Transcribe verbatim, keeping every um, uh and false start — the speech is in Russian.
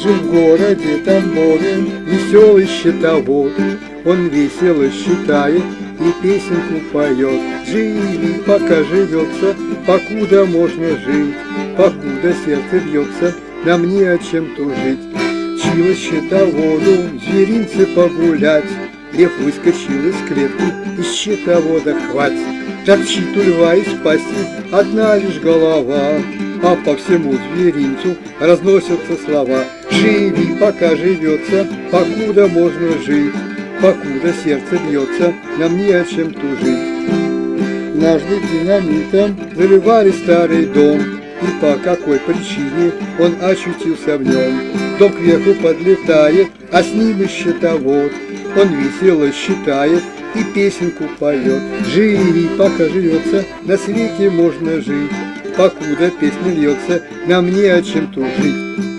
Жил в городе Тамбове веселый счетовод. Он весело считает и песенку поет. Живи, пока живется, покуда можно жить, покуда сердце бьется, нам не о чем тужить. Чилось счетоводу зверинце погулять, лев выскочил из клетки, из счетовода хвать. Торчит у льва из пасти одна лишь голова, а по всему зверинцу разносятся слова. Живи, пока живется, покуда можно жить, покуда сердце бьется, нам не о чем тужить. Однажды динамитом заливали старый дом, и по какой причине он очутился в нем. Дом кверху подлетает, а с ним и счетовод. Он весело считает и песенку поет. Живи, пока живется, на свете можно жить, покуда песня льется, нам не о чем тужить.